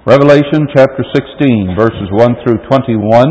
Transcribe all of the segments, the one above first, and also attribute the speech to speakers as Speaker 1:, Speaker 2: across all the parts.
Speaker 1: Revelation chapter 16, verses 1 through 21.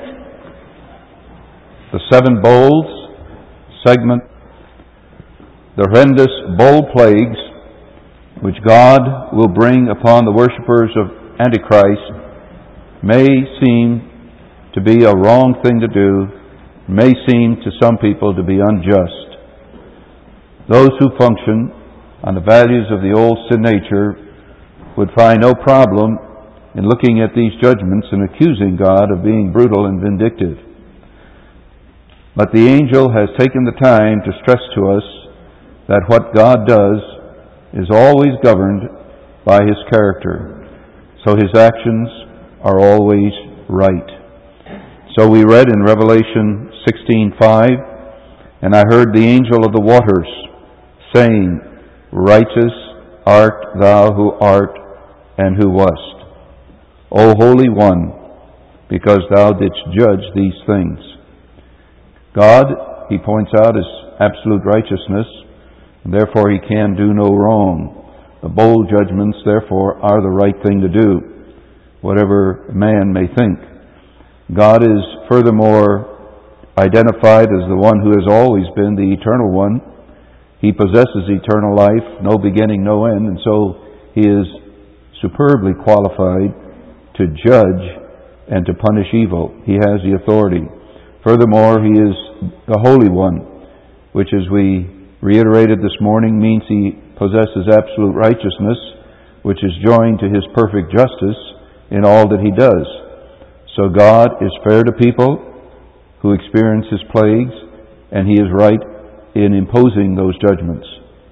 Speaker 1: The seven bowls segment, the horrendous bowl plagues which God will bring upon the worshippers of Antichrist may seem to be a wrong thing to do, may seem to some people to be unjust. Those who function on the values of the old sin nature would find no problem in looking at these judgments and accusing God of being brutal and vindictive. But the angel has taken the time to stress to us that what God does is always governed by His character, so His actions are always right. So we read in Revelation 16:5, "And I heard the angel of the waters saying, Righteous art thou who art and who wast, O Holy One, because thou didst judge these things." God, he points out, is absolute righteousness, and therefore He can do no wrong. The bowl judgments, therefore, are the right thing to do, whatever man may think. God is furthermore identified as the one who has always been the eternal one. He possesses eternal life, no beginning, no end, and so He is superbly qualified to judge and to punish evil. He has the authority. Furthermore, He is the Holy One, which, as we reiterated this morning, means He possesses absolute righteousness, which is joined to His perfect justice in all that He does. So God is fair to people who experience His plagues, and He is right in imposing those judgments.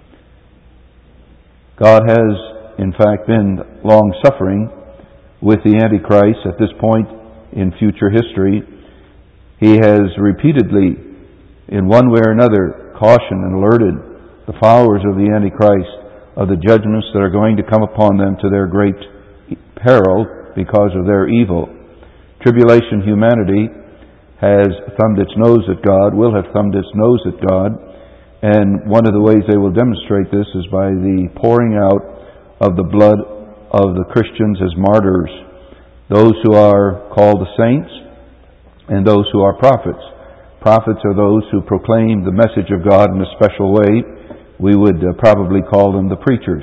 Speaker 1: God has, in fact, been long-suffering with the Antichrist at this point in future history. He has repeatedly, in one way or another, cautioned and alerted the followers of the Antichrist of the judgments that are going to come upon them to their great peril because of their evil. Tribulation humanity has thumbed its nose at God, will have thumbed its nose at God, and one of the ways they will demonstrate this is by the pouring out of the blood of the Christians as martyrs, those who are called the saints and those who are prophets. Prophets are those who proclaim the message of God in a special way. We would probably call them the preachers.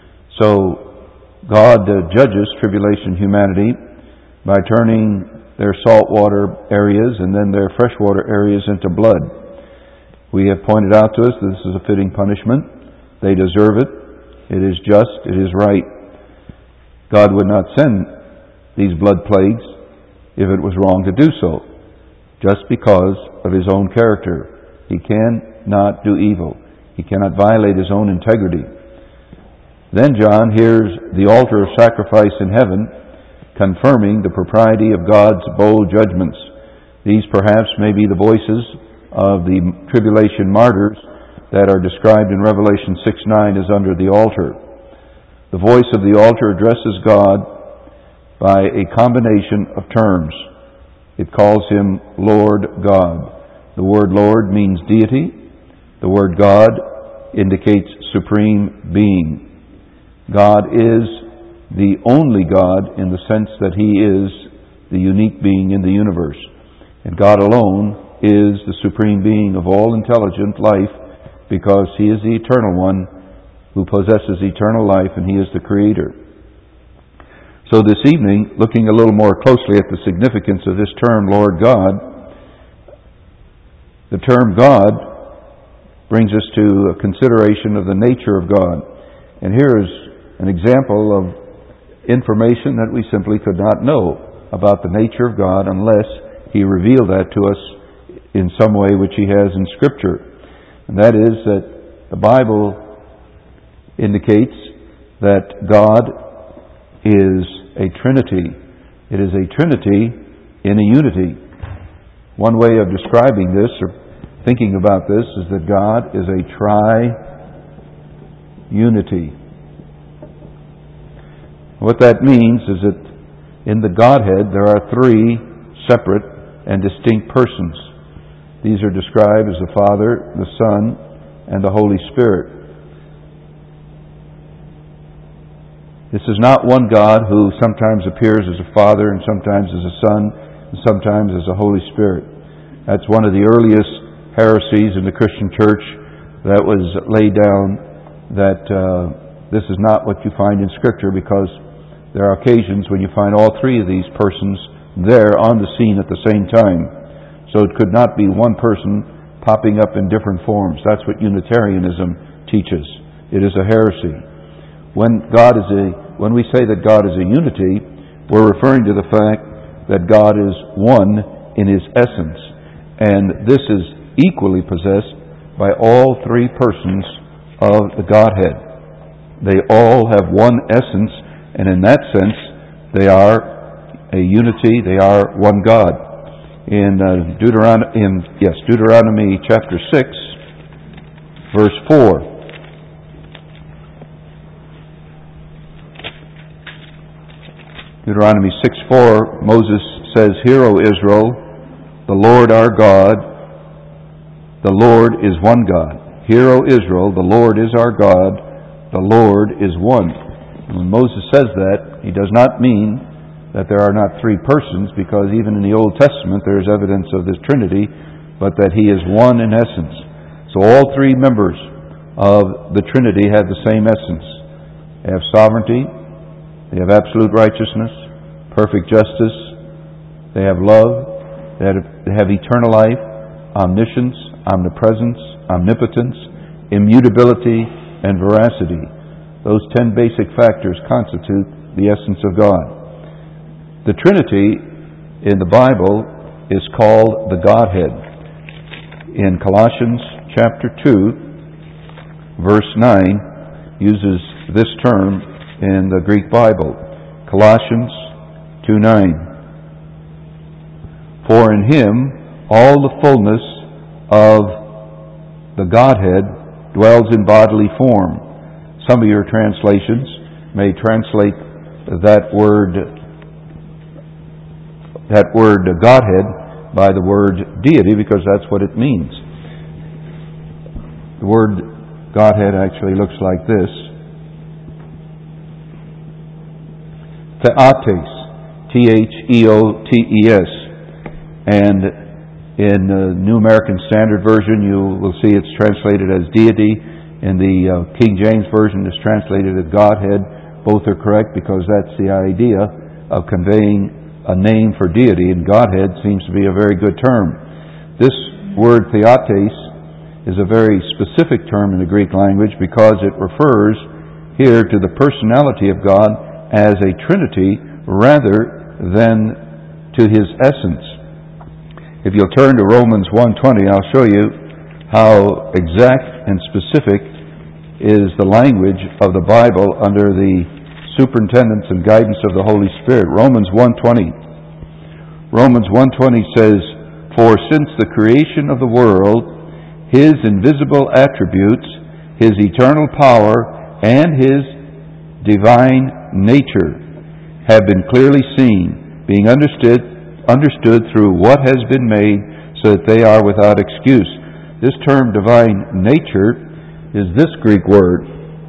Speaker 1: So God judges tribulation humanity by turning their saltwater areas and then their freshwater areas into blood. We have pointed out to us that this is a fitting punishment. They deserve it. It is just. It is right. God would not send these blood plagues if it was wrong to do so, just because of His own character. He cannot do evil. He cannot violate His own integrity. Then John hears the altar of sacrifice in heaven confirming the propriety of God's bowl judgments. These perhaps may be the voices of the tribulation martyrs that are described in Revelation 6:9 as under the altar. The voice of the altar addresses God by a combination of terms. It calls Him Lord God. The word Lord means deity. The word God indicates supreme being. God is the only God in the sense that He is the unique being in the universe. And God alone is the supreme being of all intelligent life, because He is the eternal one who possesses eternal life, and He is the Creator. So this evening, looking a little more closely at the significance of this term, Lord God, the term God brings us to a consideration of the nature of God. And here is an example of information that we simply could not know about the nature of God unless He revealed that to us in some way, which He has in Scripture. And that is that the Bible indicates that God is a Trinity. It is a Trinity in a unity. One way of describing this, or thinking about this, is that God is a tri-unity. What that means is that in the Godhead there are three separate and distinct persons. These are described as the Father, the Son, and the Holy Spirit. This is not one God who sometimes appears as a Father and sometimes as a Son and sometimes as a Holy Spirit. That's one of the earliest heresies in the Christian church that was laid down, that this is not what you find in Scripture, because there are occasions when you find all three of these persons there on the scene at the same time. So it could not be one person popping up in different forms. That's what Unitarianism teaches. It is a heresy. When we say that God is a unity, we're referring to the fact that God is one in His essence. And this is equally possessed by all three persons of the Godhead. They all have one essence, and in that sense, they are a unity, they are one God. In Deuteronomy chapter 6, verse 4, Deuteronomy 6:4, Moses says, "Hear, O Israel, the Lord our God, the Lord is one God. Hear, O Israel, the Lord is our God, the Lord is one." And when Moses says that, he does not mean that there are not three persons, because even in the Old Testament there is evidence of this Trinity, but that He is one in essence. So all three members of the Trinity have the same essence. They have sovereignty, they have absolute righteousness, perfect justice, they have love, they have eternal life, omniscience, omnipresence, omnipotence, immutability, and veracity. Those 10 basic factors constitute the essence of God. The Trinity in the Bible is called the Godhead. In Colossians chapter 2, verse 9, uses this term in the Greek Bible. Colossians 2:9. "For in Him all the fullness of the Godhead dwells in bodily form." Some of your translations may translate that word Godhead by the word deity, because that's what it means. The word Godhead actually looks like this: Theotes, Theotes. And in the New American Standard Version, you will see it's translated as deity. In the King James Version, it's translated as Godhead. Both are correct, because that's the idea of conveying a name for deity, and Godhead seems to be a very good term. This word Theotes is a very specific term in the Greek language, because it refers here to the personality of God as a Trinity rather than to His essence. If you'll turn to Romans 1:20, I'll show you how exact and specific is the language of the Bible under the superintendence and guidance of the Holy Spirit. Romans 1:20. Romans 1:20 says, "For since the creation of the world, His invisible attributes, His eternal power, and His divine nature have been clearly seen, being understood through what has been made, so that they are without excuse." This term divine nature is this Greek word,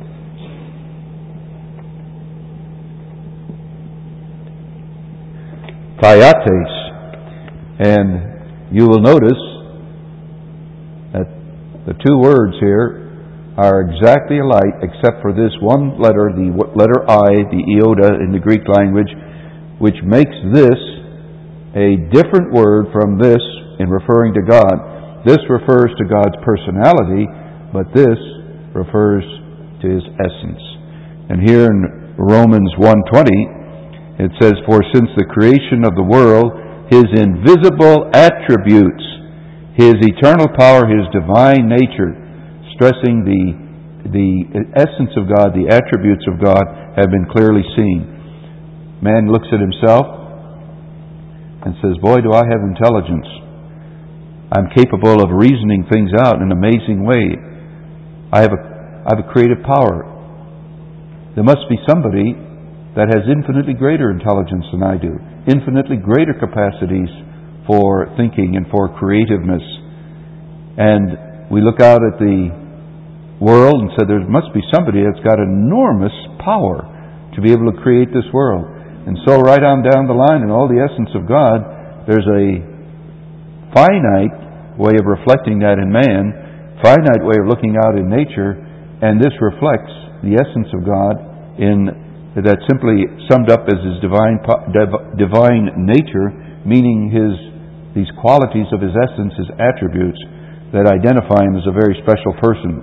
Speaker 1: Theotes. And you will notice that the two words here are exactly alike, except for this one letter, the letter I, the iota in the Greek language, which makes this a different word from this in referring to God. This refers to God's personality, but this refers to His essence. And here in Romans 1:20, it says, "For since the creation of the world, His invisible attributes, His eternal power, His divine nature," stressing the essence of God, the attributes of God, have been clearly seen. Man looks at himself and says, "Boy, do I have intelligence. I'm capable of reasoning things out in an amazing way. I have a creative power. There must be somebody that has infinitely greater intelligence than I do, infinitely greater capacities for thinking and for creativeness." And we look out at the world and say there must be somebody that's got enormous power to be able to create this world. And so right on down the line in all the essence of God, there's a finite way of reflecting that in man, finite way of looking out in nature, and this reflects the essence of God in that simply summed up as His divine nature, meaning these qualities of His essence, His attributes that identify Him as a very special person.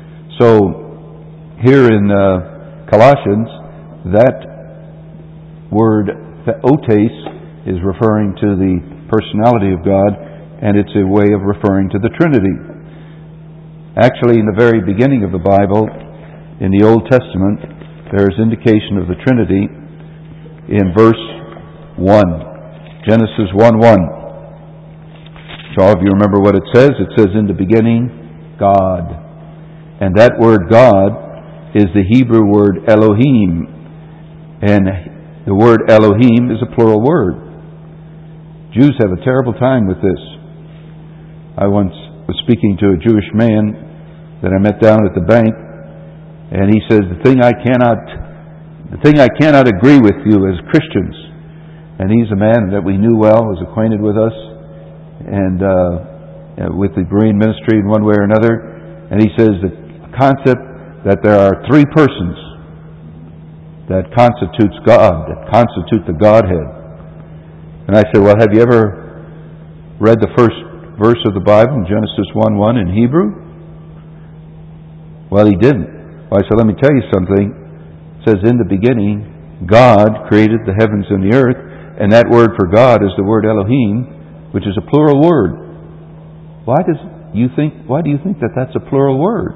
Speaker 1: So here in Colossians, that word theotes is referring to the personality of God, and it's a way of referring to the Trinity. Actually, in the very beginning of the Bible, in the Old Testament, there is indication of the Trinity in verse 1. Genesis 1:1. So all of you remember what it says. It says, in the beginning, God. And that word God is the Hebrew word Elohim. And the word Elohim is a plural word. Jews have a terrible time with this. I once was speaking to a Jewish man that I met down at the bank, and he says, the thing I cannot agree with you as Christians. And he's a man that we knew well, was acquainted with us, and with the Berean ministry in one way or another. And he says the concept that there are three persons that constitutes God, that constitute the Godhead. And I said, well, have you ever read the first verse of the Bible in Genesis 1:1 in Hebrew? Well, he didn't. Well, I said, let me tell you something. It says, in the beginning, God created the heavens and the earth, and that word for God is the word Elohim, which is a plural word. Why do you think that that's a plural word?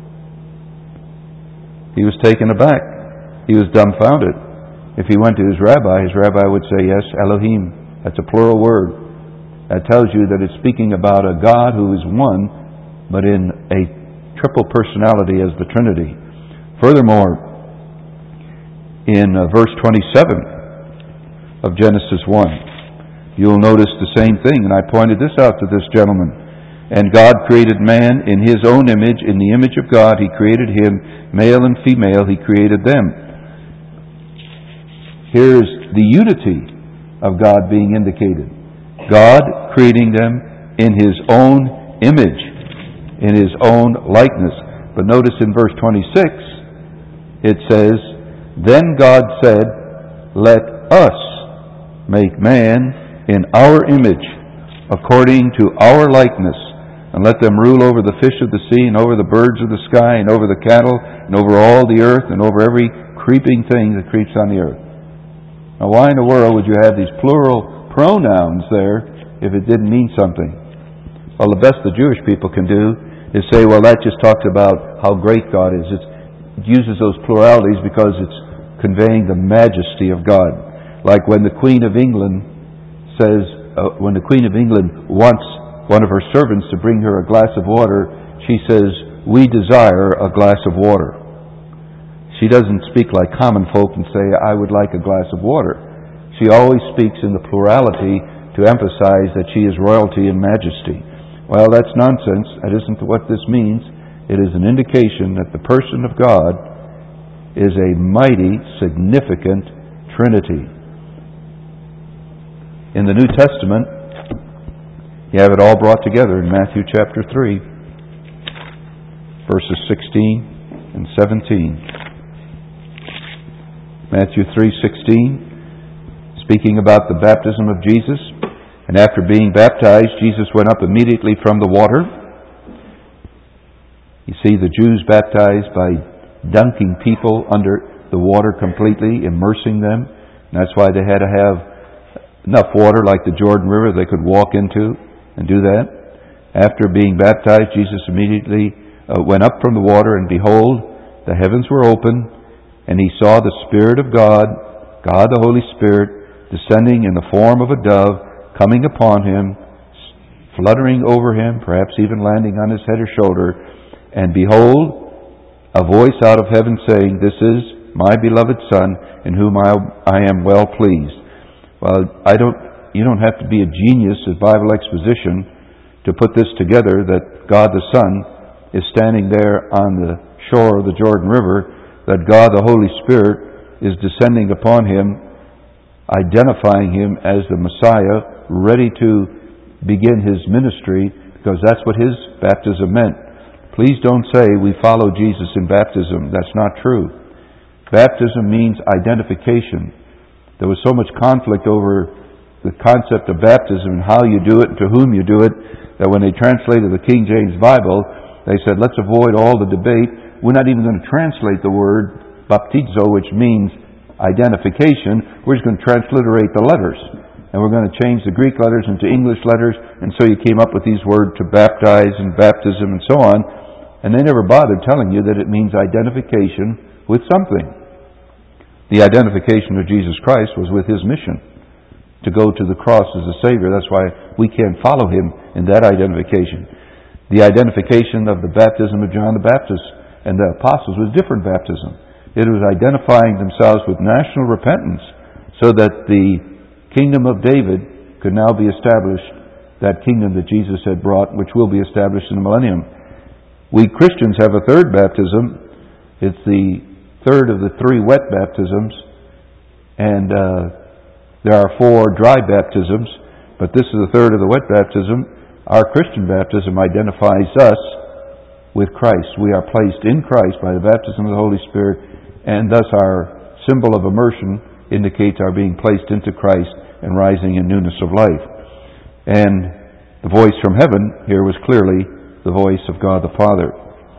Speaker 1: He was taken aback. He was dumbfounded. If he went to his rabbi would say, yes, Elohim, that's a plural word. That tells you that it's speaking about a God who is one, but in a triple personality as the Trinity. Furthermore, in verse 27 of Genesis 1, you'll notice the same thing, and I pointed this out to this gentleman. And God created man in His own image. In the image of God He created him, male and female He created them. Here's the unity of God being indicated. God creating them in His own image, in His own likeness. But notice in verse 26, it says, then God said, let us make man in our image, according to our likeness, and let them rule over the fish of the sea, and over the birds of the sky, and over the cattle, and over all the earth, and over every creeping thing that creeps on the earth. Now, why in the world would you have these plural pronouns there if it didn't mean something? Well, the best the Jewish people can do is say, well, that just talks about how great God is. It uses those pluralities because it's conveying the majesty of God. Like when the Queen of England says, when the Queen of England wants one of her servants to bring her a glass of water, she says, we desire a glass of water. She doesn't speak like common folk and say, I would like a glass of water. She always speaks in the plurality to emphasize that she is royalty and majesty. Well, that's nonsense. That isn't what this means. It is an indication that the person of God is a mighty, significant Trinity. In the New Testament, you have it all brought together in Matthew chapter 3, verses 16 and 17. Matthew 3:16, speaking about the baptism of Jesus. And after being baptized, Jesus went up immediately from the water. You see, the Jews baptized by dunking people under the water completely, immersing them. And that's why they had to have enough water like the Jordan River they could walk into and do that. After being baptized, Jesus immediately went up from the water, and behold, the heavens were open, and He saw the Spirit of God, God the Holy Spirit, descending in the form of a dove, coming upon Him, fluttering over Him, perhaps even landing on His head or shoulder. And behold, a voice out of heaven saying, this is my beloved Son, in whom I am well pleased. Well, you don't have to be a genius at Bible exposition to put this together, that God the Son is standing there on the shore of the Jordan River, that God the Holy Spirit is descending upon him, identifying him as the Messiah, ready to begin his ministry, because that's what his baptism meant. Please don't say we follow Jesus in baptism. That's not true. Baptism means identification. There was so much conflict over the concept of baptism and how you do it and to whom you do it, that when they translated the King James Bible, they said, let's avoid all the debate. We're not even going to translate the word baptizo, which means identification. We're just going to transliterate the letters. And we're going to change the Greek letters into English letters. And so you came up with these words to baptize and baptism and so on. And they never bothered telling you that it means identification with something. The identification of Jesus Christ was with His mission, to go to the cross as a Savior. That's why we can't follow Him in that identification. The identification of the baptism of John the Baptist and the apostles was different baptism. It was identifying themselves with national repentance so that the kingdom of David could now be established, that kingdom that Jesus had brought, which will be established in the millennium. We Christians have a third baptism. It's the third of the three wet baptisms, and there are 4 dry baptisms, but this is the third of the wet baptism. Our Christian baptism identifies us with Christ. We are placed in Christ by the baptism of the Holy Spirit, and thus our symbol of immersion indicates our being placed into Christ and rising in newness of life. And the voice from heaven here was clearly the voice of God the Father.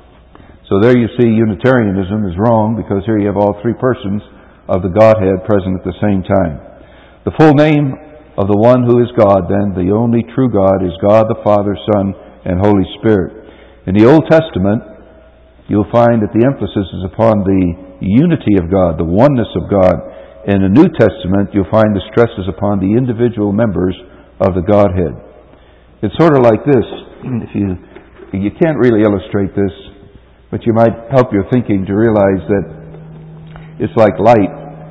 Speaker 1: So there you see Unitarianism is wrong, because here you have all 3 persons of the Godhead present at the same time. The full name of the one who is God, then, the only true God, is God the Father, Son, and Holy Spirit. In the Old Testament, you'll find that the emphasis is upon the unity of God, the oneness of God. In the New Testament, you'll find the stress is upon the individual members of the Godhead. It's sort of like this. You can't really illustrate this, but you might help your thinking to realize that it's like light.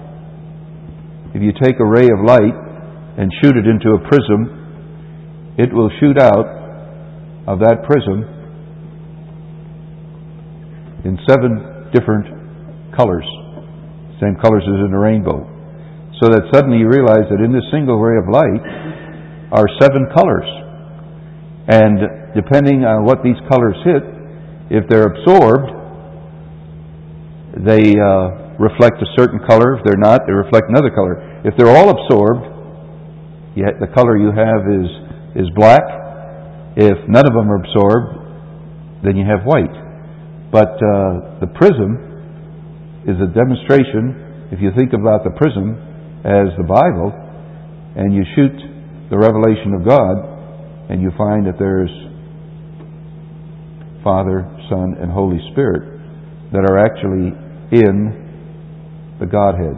Speaker 1: If you take a ray of light and shoot it into a prism, it will shoot out of that prism in 7 different colors, same colors as in a rainbow. So that suddenly you realize that in this single ray of light are 7 colors. And depending on what these colors hit, if they're absorbed, they reflect a certain color. If they're not, they reflect another color. If they're all absorbed, the color you have is black. If none of them are absorbed, then you have white. But the prism is a demonstration. If you think about the prism as the Bible, and you shoot the revelation of God, and you find that there's Father, Son, and Holy Spirit that are actually in the Godhead.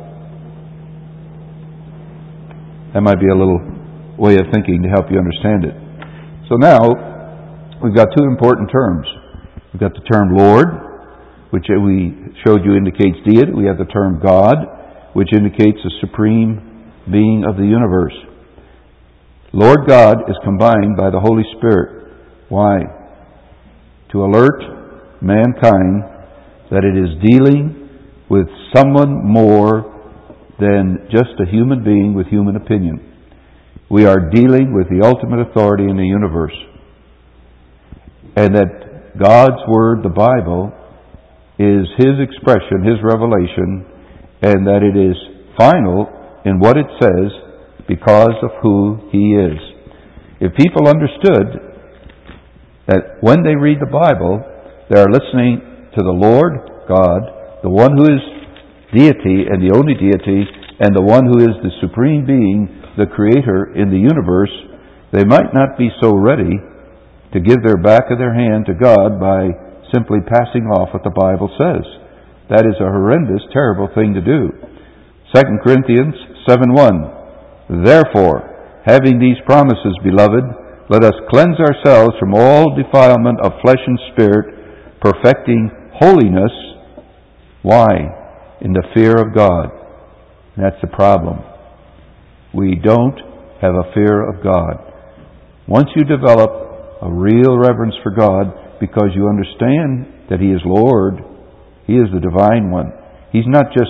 Speaker 1: That might be a little way of thinking to help you understand it. So now, we've got 2 important terms. We've got the term Lord, which we showed you indicates deity. We have the term God, which indicates the supreme being of the universe. Lord God is combined by the Holy Spirit. Why? To alert mankind that it is dealing with someone more than just a human being with human opinion. We are dealing with the ultimate authority in the universe. And that God's Word, the Bible, is His expression, His revelation, and that it is final in what it says because of who He is. If people understood that when they read the Bible, they are listening to the Lord God, the one who is deity and the only deity, and the one who is the supreme being, the creator in the universe, they might not be so ready to give their back of their hand to God by simply passing off what the Bible says. That is a horrendous, terrible thing to do. 2 Corinthians 7:1. Therefore, having these promises, beloved, let us cleanse ourselves from all defilement of flesh and spirit, perfecting holiness. Why? In the fear of God. And that's the problem. We don't have a fear of God. Once you develop a real reverence for God, because you understand that He is Lord, He is the Divine One. He's not just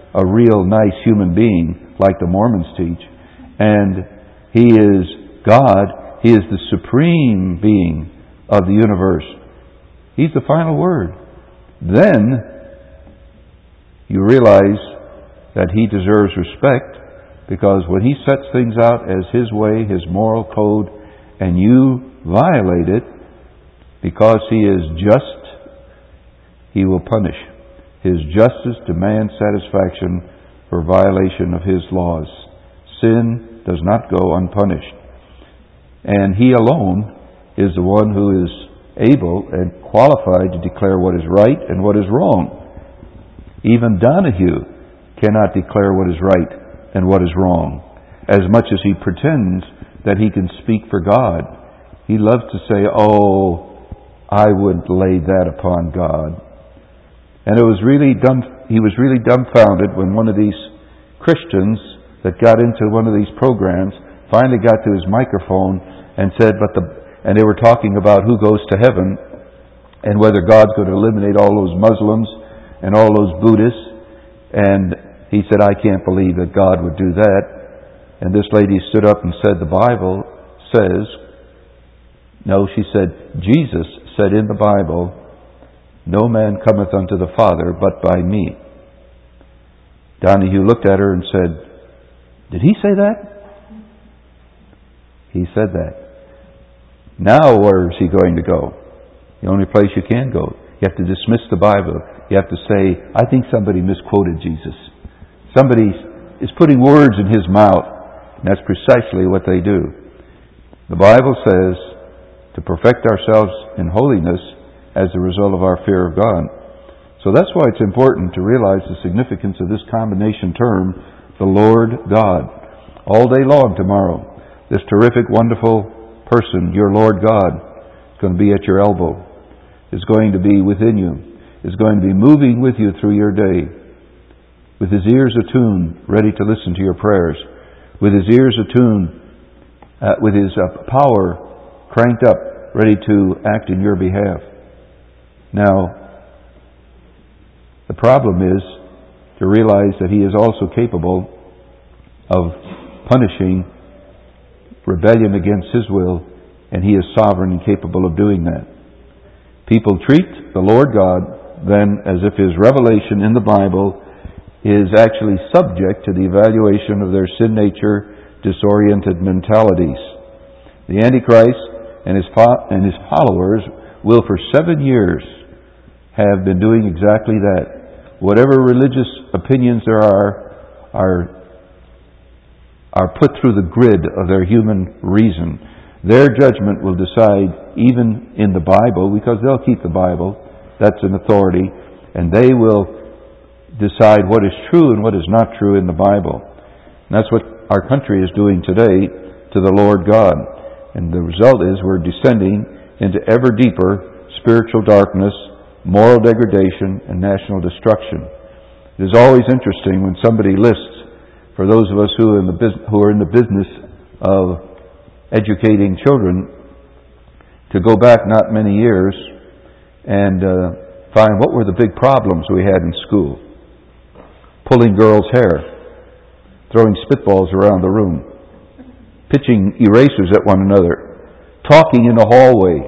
Speaker 1: a real nice human being, like the Mormons teach. And He is God. He is the supreme being of the universe. He's the final word. Then you realize that He deserves respect, because when He sets things out as His way, His moral code, and you violate it, because He is just, He will punish. His justice demands satisfaction for violation of His laws. Sin does not go unpunished. And He alone is the one who is able and qualified to declare what is right and what is wrong. Even Donahue cannot declare what is right and what is wrong. As much as he pretends that he can speak for God, he loves to say, "Oh, I wouldn't lay that upon God." And he was really dumbfounded when one of these Christians that got into one of these programs finally got to his microphone and said, and they were talking about who goes to heaven and whether God's going to eliminate all those Muslims and all those Buddhists. And he said, "I can't believe that God would do that." And this lady stood up and said, "The Bible says," no, she said, "Jesus said in the Bible, 'No man cometh unto the Father but by me.'" Donahue looked at her and said, "Did he say that?" He said that. Now where is he going to go? The only place you can go. You have to dismiss the Bible. You have to say, "I think somebody misquoted Jesus. Somebody is putting words in his mouth." And that's precisely what they do. The Bible says to perfect ourselves in holiness as a result of our fear of God. So that's why it's important to realize the significance of this combination term, the Lord God. All day long tomorrow, this terrific, wonderful person, your Lord God, is going to be at your elbow, is going to be within you, is going to be moving with you through your day, with His ears attuned, ready to listen to your prayers, with His ears attuned, with His power cranked up, ready to act in your behalf. Now, the problem is to realize that He is also capable of punishing rebellion against His will, and He is sovereign and capable of doing that. People treat the Lord God then as if His revelation in the Bible is actually subject to the evaluation of their sin nature, disoriented mentalities. The Antichrist and his followers will for 7 years have been doing exactly that. Whatever religious opinions there are put through the grid of their human reason. Their judgment will decide even in the Bible, because they'll keep the Bible. That's an authority. And they will decide what is true and what is not true in the Bible. And that's what our country is doing today to the Lord God. And the result is we're descending into ever deeper spiritual darkness, moral degradation, and national destruction. It is always interesting when somebody lists, for those of us who are in the business of educating children, to go back not many years and find what were the big problems we had in school. Pulling girls' hair, throwing spitballs around the room, pitching erasers at one another, talking in the hallway,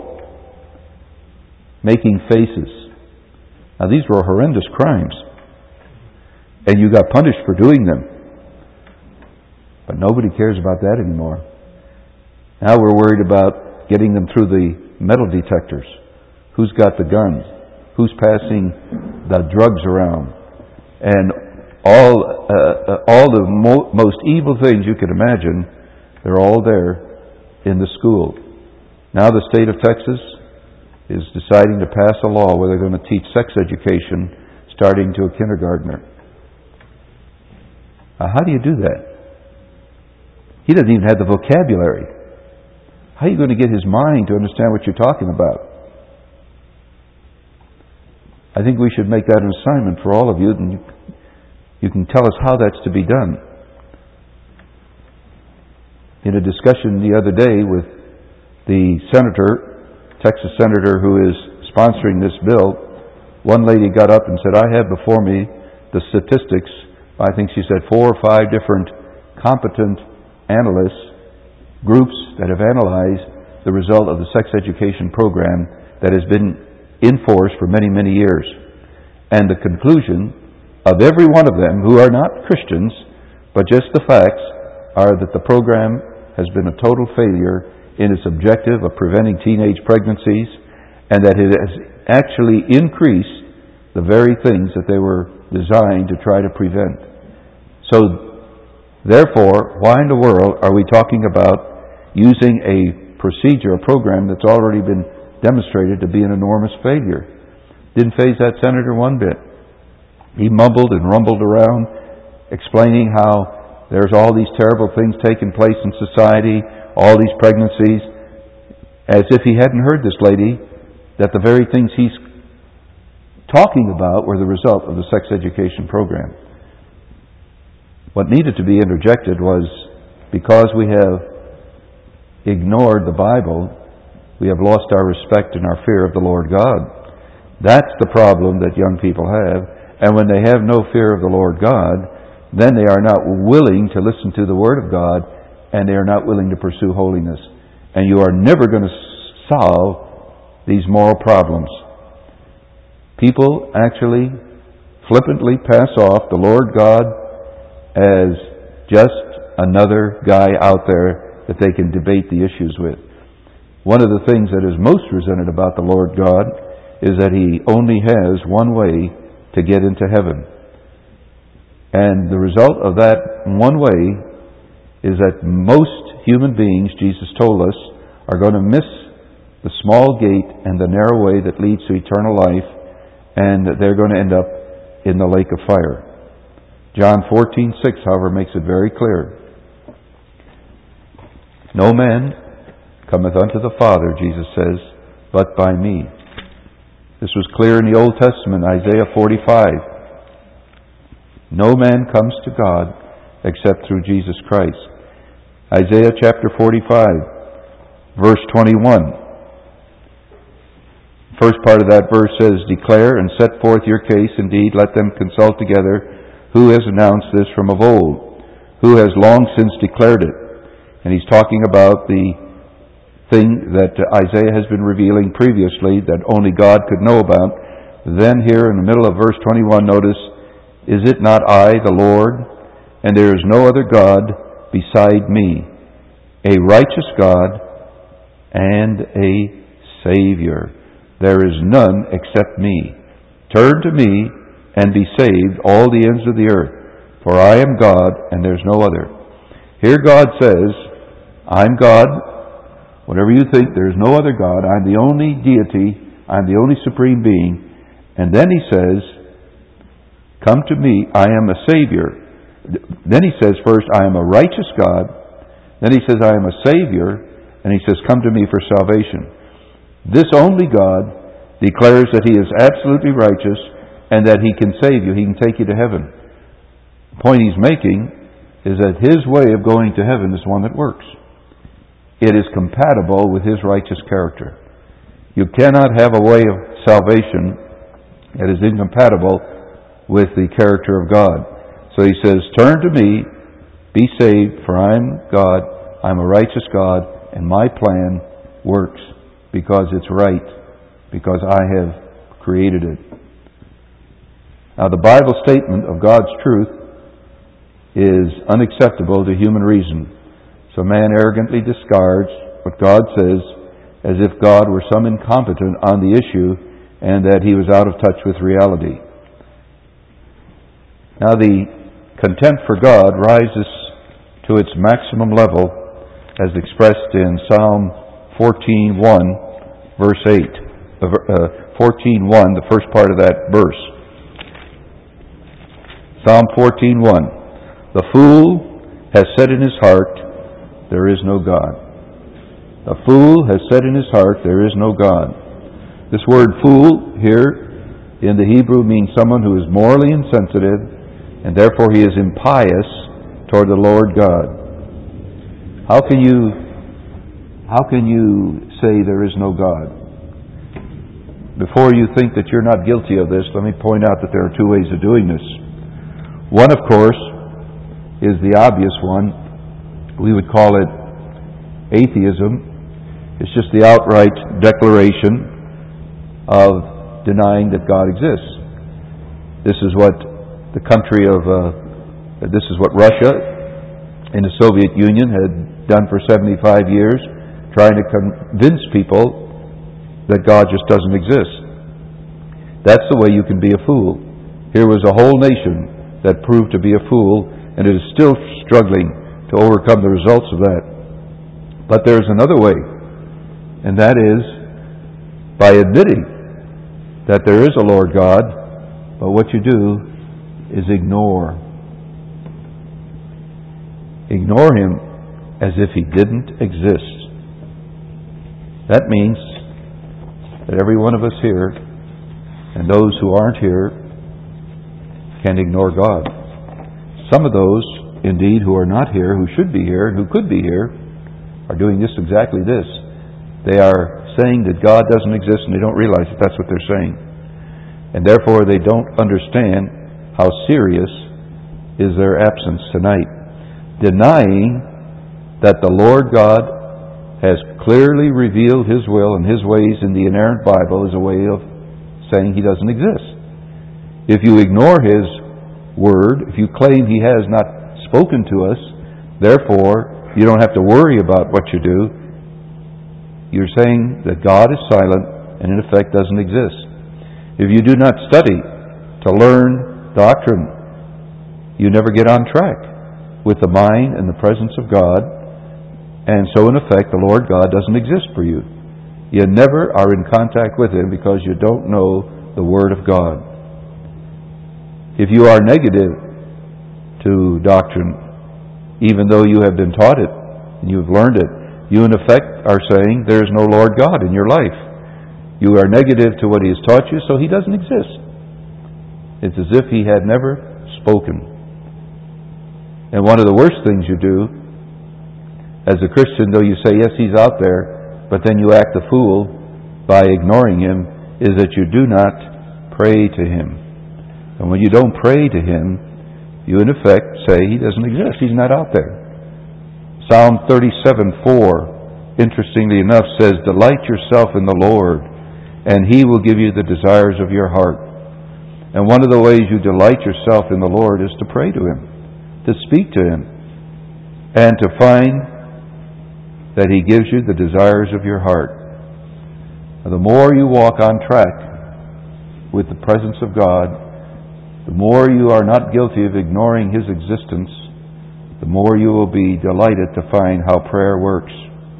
Speaker 1: making faces. Now these were horrendous crimes, and you got punished for doing them. But nobody cares about that anymore. Now we're worried about getting them through the metal detectors. Who's got the guns? Who's passing the drugs around? And all the most evil things you could imagine, they're all there in the school. Now the state of Texas is deciding to pass a law where they're going to teach sex education starting to a kindergartner. Now, how do you do that? He doesn't even have the vocabulary. How are you going to get his mind to understand what you're talking about? I think we should make that an assignment for all of you, and you can tell us how that's to be done. In a discussion the other day with the Texas senator who is sponsoring this bill, one lady got up and said, "I have before me the statistics I think she said 4 or 5 different competent analysts, groups that have analyzed the result of the sex education program that has been in force for many, many years. And the conclusion of every one of them, who are not Christians, but just the facts, are that the program has been a total failure in its objective of preventing teenage pregnancies, and that it has actually increased the very things that they were designed to try to prevent. So, therefore, why in the world are we talking about using a procedure, a program that's already been demonstrated to be an enormous failure? Didn't faze that senator one bit. He mumbled and rumbled around, explaining how there's all these terrible things taking place in society, all these pregnancies, as if he hadn't heard this lady, that the very things he's talking about were the result of the sex education program. What needed to be interjected was, because we have ignored the Bible, we have lost our respect and our fear of the Lord God. That's the problem that young people have. And when they have no fear of the Lord God, then they are not willing to listen to the Word of God, and they are not willing to pursue holiness. And you are never going to solve these moral problems. People actually flippantly pass off the Lord God as just another guy out there that they can debate the issues with. One of the things that is most resented about the Lord God is that He only has one way to get into heaven. And the result of that one way is that most human beings, Jesus told us, are going to miss the small gate and the narrow way that leads to eternal life, and they're going to end up in the lake of fire. John 14:6, however, makes it very clear. No man cometh unto the Father, Jesus says, but by me. This was clear in the Old Testament, Isaiah 45. No man comes to God except through Jesus Christ. Isaiah chapter 45, verse 21. First part of that verse says, declare and set forth your case, indeed, let them consult together. Who has announced this from of old? Who has long since declared it? And he's talking about the thing that Isaiah has been revealing previously that only God could know about. Then here in the middle of verse 21, notice, is it not I, the Lord, and there is no other God beside me, a righteous God and a Savior? There is none except me. Turn to me and be saved, all the ends of the earth, for I am God and there's no other. Here God says, I'm God. Whatever you think, there's no other God. I'm the only deity. I'm the only supreme being. And then He says, come to me, I am a Savior. Then He says first, I am a righteous God. Then He says, I am a Savior. And He says, come to me for salvation. This only God declares that He is absolutely righteous and that He can save you. He can take you to heaven. The point He's making is that His way of going to heaven is one that works. It is compatible with His righteous character. You cannot have a way of salvation that is incompatible with the character of God. So He says, turn to me, be saved, for I'm God, I'm a righteous God, and my plan works because it's right, because I have created it. Now the Bible statement of God's truth is unacceptable to human reason. So man arrogantly discards what God says as if God were some incompetent on the issue and that He was out of touch with reality. Now the contempt for God rises to its maximum level as expressed in Psalm 14:1, verse 8. 14:1, the first part of that verse. Psalm 14:1. The fool has said in his heart, there is no God. The fool has said in his heart, there is no God. This word fool here in the Hebrew means someone who is morally insensitive and therefore he is impious toward the Lord God. How can you say there is no God? Before you think that you're not guilty of this, let me point out that there are two ways of doing this. One, of course, is the obvious one. We would call it atheism. It's just the outright declaration of denying that God exists. This is what the country of, this is what Russia in the Soviet Union had done for 75 years, trying to convince people that God just doesn't exist. That's the way you can be a fool. Here was a whole nation that proved to be a fool, and it is still struggling to overcome the results of that. But there's another way, and that is by admitting that there is a Lord God, but what you do is ignore. Ignore Him as if He didn't exist. That means that every one of us here, and those who aren't here, can ignore God. Some of those, indeed, who are not here, who should be here, and who could be here, are doing exactly this. They are saying that God doesn't exist, and they don't realize that that's what they're saying. And therefore they don't understand how serious is their absence tonight. Denying that the Lord God has clearly revealed His will and His ways in the inerrant Bible is a way of saying He doesn't exist. If you ignore His Word, if you claim He has not spoken to us, therefore you don't have to worry about what you do, you're saying that God is silent and in effect doesn't exist. If you do not study to learn doctrine, you never get on track with the mind and the presence of God, and so in effect the Lord God doesn't exist for you. You never are in contact with Him because you don't know the Word of God. If you are negative to doctrine, even though you have been taught it and you've learned it, you in effect are saying there is no Lord God in your life. You are negative to what He has taught you, so He doesn't exist. It's as if He had never spoken. And one of the worst things you do as a Christian, though you say, yes, He's out there, but then you act a fool by ignoring Him, is that you do not pray to Him. And when you don't pray to Him, you in effect say He doesn't exist. He's not out there. Psalm 37:4, interestingly enough, says, "Delight yourself in the Lord, and He will give you the desires of your heart." And one of the ways you delight yourself in the Lord is to pray to Him, to speak to Him, and to find that He gives you the desires of your heart. Now, the more you walk on track with the presence of God, the more you are not guilty of ignoring His existence, the more you will be delighted to find how prayer works.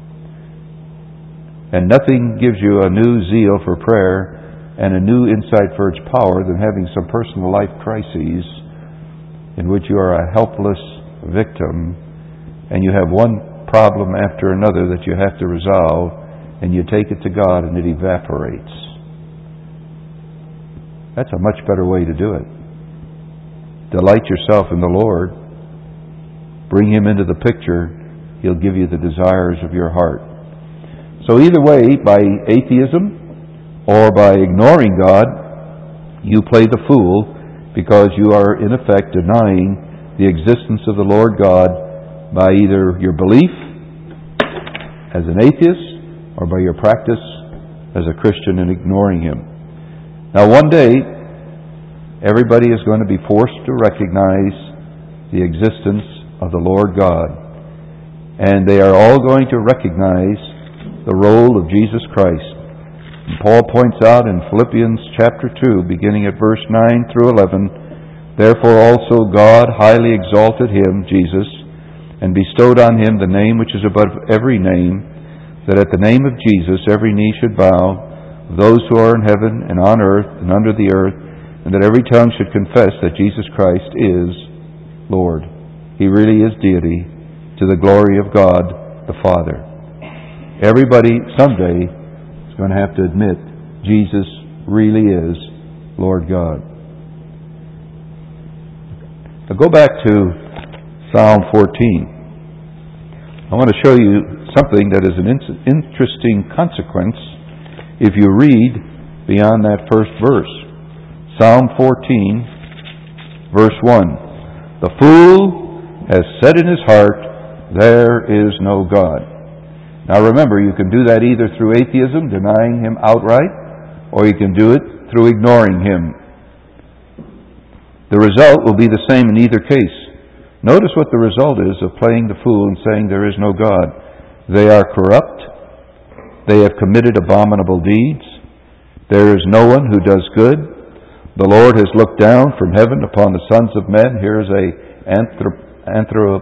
Speaker 1: And nothing gives you a new zeal for prayer and a new insight for its power than having some personal life crises in which you are a helpless victim and you have one problem after another that you have to resolve, and you take it to God and it evaporates. That's a much better way to do it. Delight yourself in the Lord. Bring Him into the picture. He'll give you the desires of your heart. So either way, by atheism or by ignoring God, you play the fool because you are in effect denying the existence of the Lord God by either your belief as an atheist or by your practice as a Christian in ignoring Him. Now one day, everybody is going to be forced to recognize the existence of the Lord God. And they are all going to recognize the role of Jesus Christ. And Paul points out in Philippians chapter 2, beginning at verse 9 through 11, "Therefore also God highly exalted Him, Jesus, and bestowed on Him the name which is above every name, that at the name of Jesus every knee should bow, of those who are in heaven and on earth and under the earth, and that every tongue should confess that Jesus Christ is Lord." He really is deity, to the glory of God the Father. Everybody someday is going to have to admit Jesus really is Lord God. Now go back to Psalm 14. I want to show you something that is an interesting consequence if you read beyond that first verse. Psalm 14, verse 1. The fool has said in his heart, there is no God. Now remember, you can do that either through atheism, denying Him outright, or you can do it through ignoring Him. The result will be the same in either case. Notice what the result is of playing the fool and saying there is no God. They are corrupt. They have committed abominable deeds. There is no one who does good. The Lord has looked down from heaven upon the sons of men. Here is a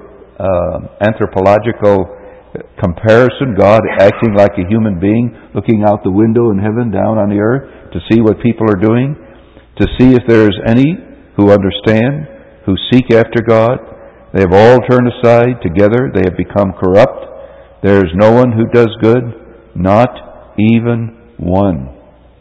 Speaker 1: anthropological comparison. God acting like a human being, looking out the window in heaven down on the earth to see what people are doing, to see if there is any who understand, who seek after God. They have all turned aside together. They have become corrupt. There is no one who does good, not even one.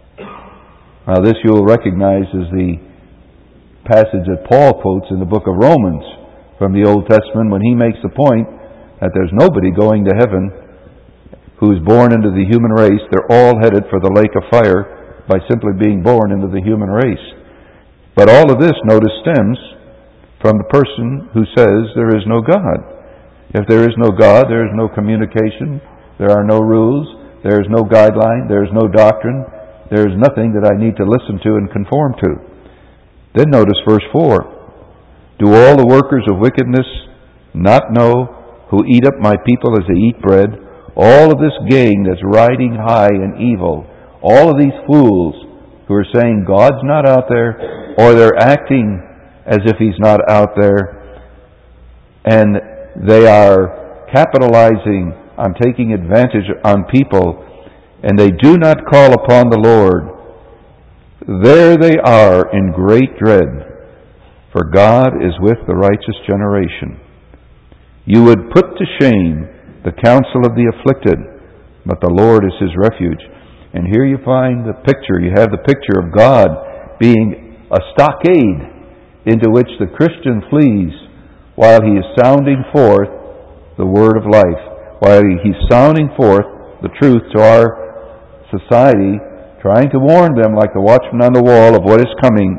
Speaker 1: Now this you'll recognize is the passage that Paul quotes in the book of Romans from the Old Testament when he makes the point that there's nobody going to heaven who is born into the human race. They're all headed for the lake of fire by simply being born into the human race. But all of this, notice, stems from the person who says there is no God. If there is no God, there is no communication, there are no rules, there is no guideline, there is no doctrine, there is nothing that I need to listen to and conform to. Then notice verse 4. Do all the workers of wickedness not know, who eat up my people as they eat bread? All of this gang that's riding high in evil, all of these fools who are saying God's not out there, or they're acting as if He's not out there, and they are capitalizing on taking advantage on people, and they do not call upon the Lord. There they are in great dread, for God is with the righteous generation. You would put to shame the counsel of the afflicted, but the Lord is his refuge. And here you find the picture. You have the picture of God being a stockade into which the Christian flees while he is sounding forth the word of life, while he's sounding forth the truth to our society, trying to warn them like the watchman on the wall of what is coming.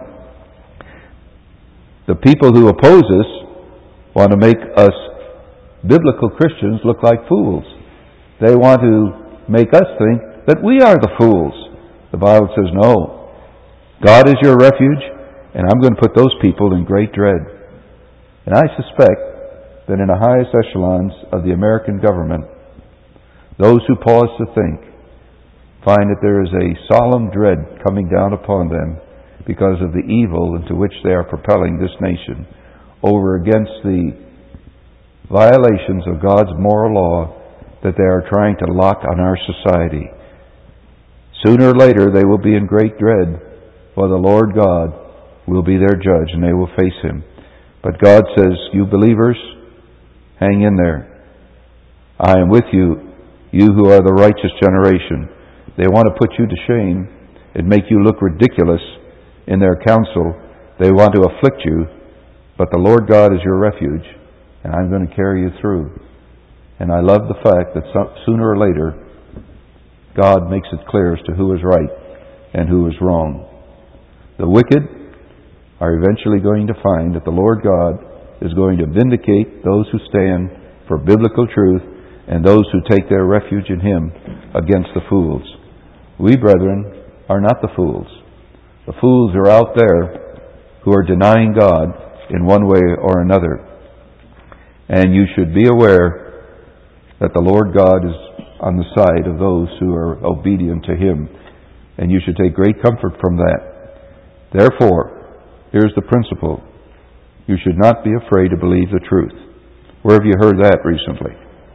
Speaker 1: The people who oppose us want to make us biblical Christians look like fools. They want to make us think that we are the fools. The Bible says, no, God is your refuge, and I'm going to put those people in great dread. And I suspect that in the highest echelons of the American government, those who pause to think find that there is a solemn dread coming down upon them because of the evil into which they are propelling this nation over against the violations of God's moral law that they are trying to lock on our society. Sooner or later they will be in great dread, for the Lord God will be their judge and they will face Him. But God says, you believers, hang in there. I am with you, you who are the righteous generation. They want to put you to shame and make you look ridiculous in their counsel. They want to afflict you, but the Lord God is your refuge, and I'm going to carry you through. And I love the fact that sooner or later, God makes it clear as to who is right and who is wrong. The wicked are eventually going to find that the Lord God is going to vindicate those who stand for biblical truth and those who take their refuge in Him against the fools. We, brethren, are not the fools. The fools are out there who are denying God in one way or another. And you should be aware that the Lord God is on the side of those who are obedient to Him. And you should take great comfort from that. Therefore, here's the principle. You should not be afraid to believe the truth. Where have you heard that recently?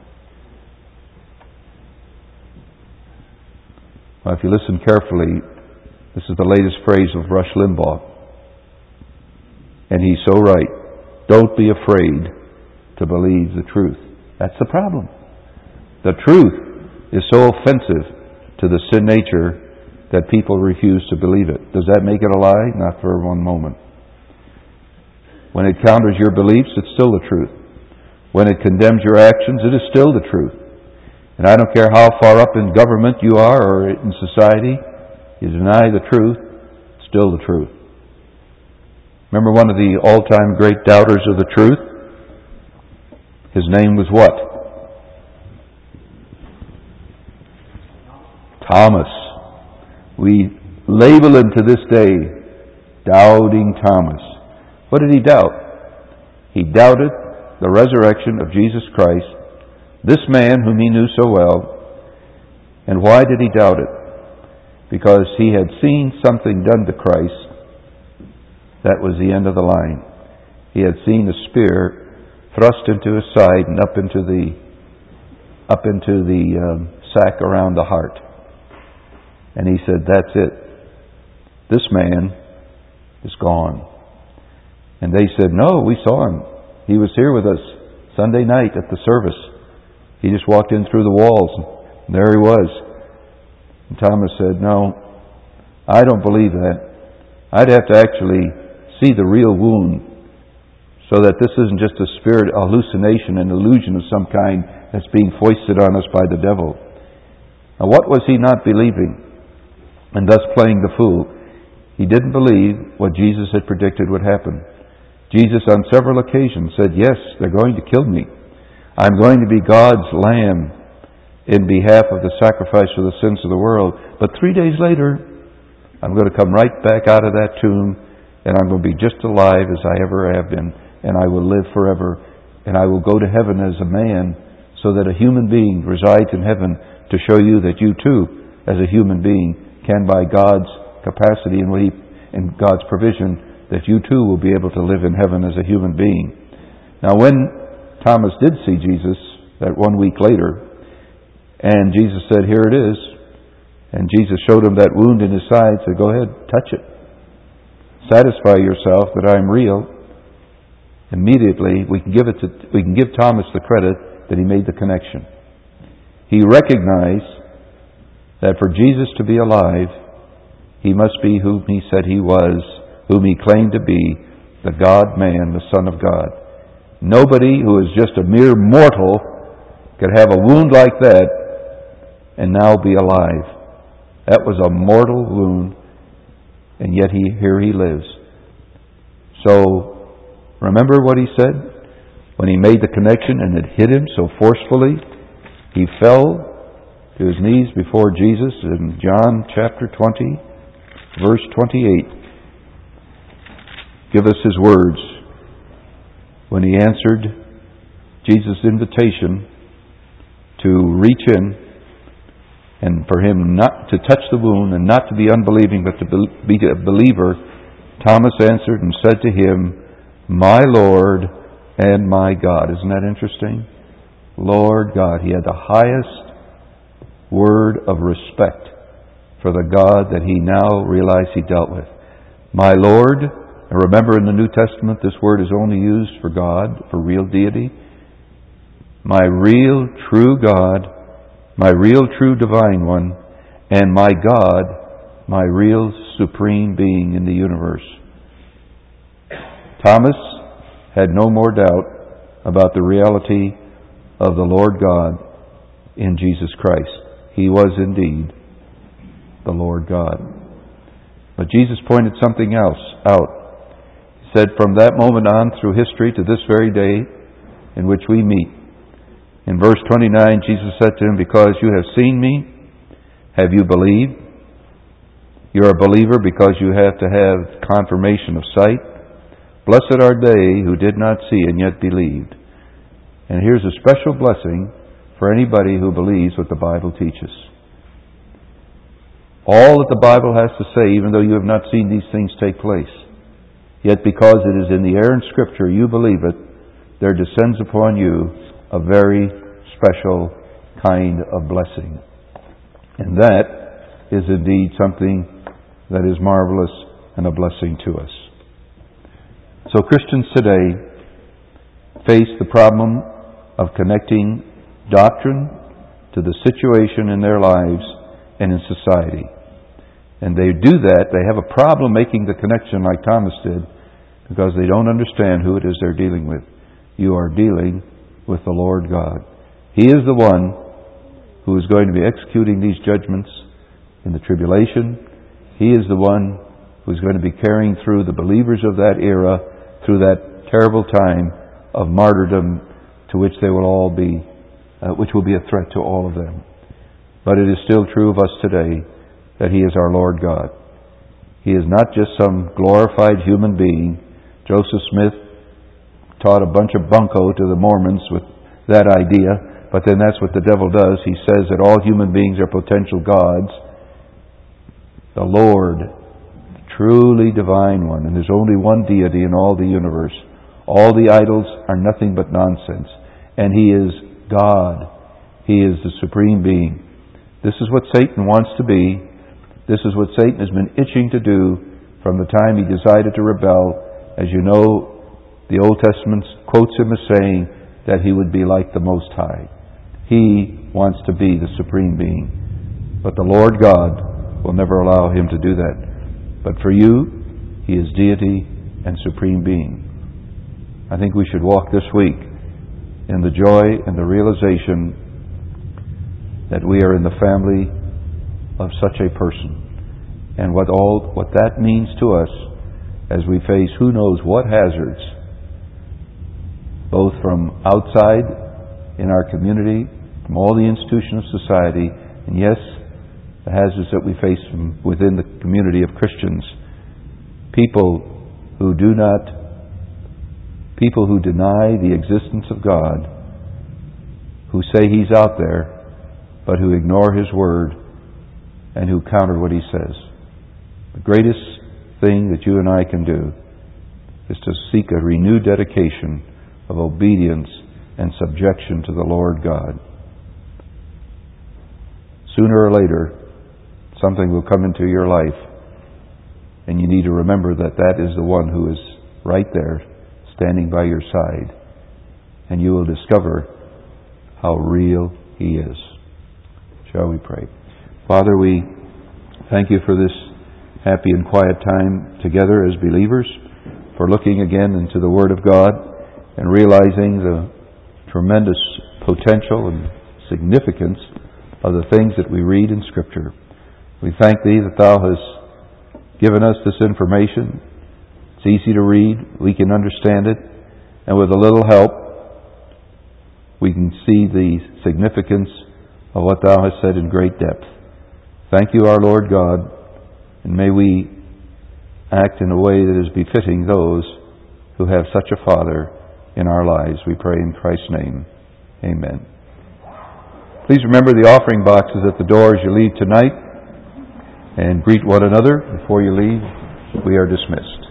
Speaker 1: Well, if you listen carefully, this is the latest phrase of Rush Limbaugh. And he's so right. Don't be afraid to believe the truth. That's the problem. The truth is so offensive to the sin nature that people refuse to believe it. Does that make it a lie? Not for one moment. When it counters your beliefs, it's still the truth. When it condemns your actions, it is still the truth. And I don't care how far up in government you are or in society, you deny the truth, it's still the truth. Remember one of the all-time great doubters of the truth? His name was what? Thomas. We label him to this day Doubting Thomas. What did he doubt? He doubted the resurrection of Jesus Christ, this man whom he knew so well. And why did he doubt it? Because he had seen something done to Christ that was the end of the line. He had seen a spear thrust into his side and up into the sack around the heart. And he said, "That's it. This man is gone." And they said, "No, we saw him. He was here with us Sunday night at the service. He just walked in through the walls. And there he was." And Thomas said, "No, I don't believe that. I'd have to actually see the real wound so that this isn't just a spirit hallucination, an illusion of some kind that's being foisted on us by the devil." Now, what was he not believing and thus playing the fool? He didn't believe what Jesus had predicted would happen. Jesus on several occasions said, "Yes, they're going to kill me. I'm going to be God's lamb in behalf of the sacrifice for the sins of the world. But 3 days later, I'm going to come right back out of that tomb, and I'm going to be just alive as I ever have been, and I will live forever, and I will go to heaven as a man, so that a human being resides in heaven to show you that you too, as a human being, can by God's capacity and God's provision, that you too will be able to live in heaven as a human being." Now when Thomas did see Jesus, that 1 week later, and Jesus said, "Here it is," and Jesus showed him that wound in his side, said, "Go ahead, touch it. Satisfy yourself that I am real." Immediately, we can give Thomas the credit that he made the connection. He recognized that for Jesus to be alive, he must be whom he said he was, whom he claimed to be, the God-man, the Son of God. Nobody who is just a mere mortal could have a wound like that and now be alive. That was a mortal wound, and yet here he lives. So, remember what he said? When he made the connection and it hit him so forcefully, he fell to his knees before Jesus in John chapter 20, verse 28. Give us his words. When he answered Jesus' invitation to reach in and for him not to touch the wound and not to be unbelieving but to be a believer, Thomas answered and said to him, "My Lord and my God." Isn't that interesting? Lord God. He had the highest word of respect for the God that he now realized he dealt with. My Lord. And remember, in the New Testament, this word is only used for God, for real deity. My real, true God, my real, true divine one, and my God, my real, supreme being in the universe. Thomas had no more doubt about the reality of the Lord God in Jesus Christ. He was indeed the Lord God. But Jesus pointed something else out. He said, from that moment on through history to this very day in which we meet. In verse 29, Jesus said to him, "Because you have seen me, have you believed?" You're a believer because you have to have confirmation of sight. Blessed are they who did not see and yet believed. And here's a special blessing for anybody who believes what the Bible teaches. All that the Bible has to say, even though you have not seen these things take place, yet because it is in the inerrant Scripture, you believe it, there descends upon you a very special kind of blessing. And that is indeed something that is marvelous and a blessing to us. So Christians today face the problem of connecting doctrine to the situation in their lives and in society. And they do that, they have a problem making the connection like Thomas did, because they don't understand who it is they're dealing with. You are dealing with the Lord God. He is the one who is going to be executing these judgments in the tribulation. He is the one who's going to be carrying through the believers of that era through that terrible time of martyrdom to which they will all be, which will be a threat to all of them. But it is still true of us today that He is our Lord God. He is not just some glorified human being. Joseph Smith taught a bunch of bunco to the Mormons with that idea, but then that's what the devil does. He says that all human beings are potential gods. The Lord, the truly divine one, and there's only one deity in all the universe. All the idols are nothing but nonsense. And He is God. He is the supreme being. This is what Satan wants to be. This is what Satan has been itching to do from the time he decided to rebel. As you know, the Old Testament quotes him as saying that he would be like the Most High. He wants to be the supreme being. But the Lord God will never allow him to do that. But for you, He is deity and supreme being. I think we should walk this week in the joy and the realization that we are in the family of such a person, and what that means to us as we face who knows what hazards, both from outside in our community, from all the institutions of society, and yes, the hazards that we face from within the community of Christians. People who deny the existence of God, who say He's out there, but who ignore His Word and who counter what He says. The greatest thing that you and I can do is to seek a renewed dedication of obedience and subjection to the Lord God. Sooner or later, something will come into your life, and you need to remember that that is the one who is right there, standing by your side, and you will discover how real He is. Shall we pray? Father, we thank You for this happy and quiet time together as believers, for looking again into the Word of God and realizing the tremendous potential and significance of the things that we read in Scripture. We thank Thee that Thou hast given us this information. It's easy to read, we can understand it, and with a little help, we can see the significance of what Thou hast said in great depth. Thank You, our Lord God, and may we act in a way that is befitting those who have such a Father in our lives. We pray in Christ's name. Amen. Please remember the offering box is at the door as you leave tonight, and greet one another before you leave. We are dismissed.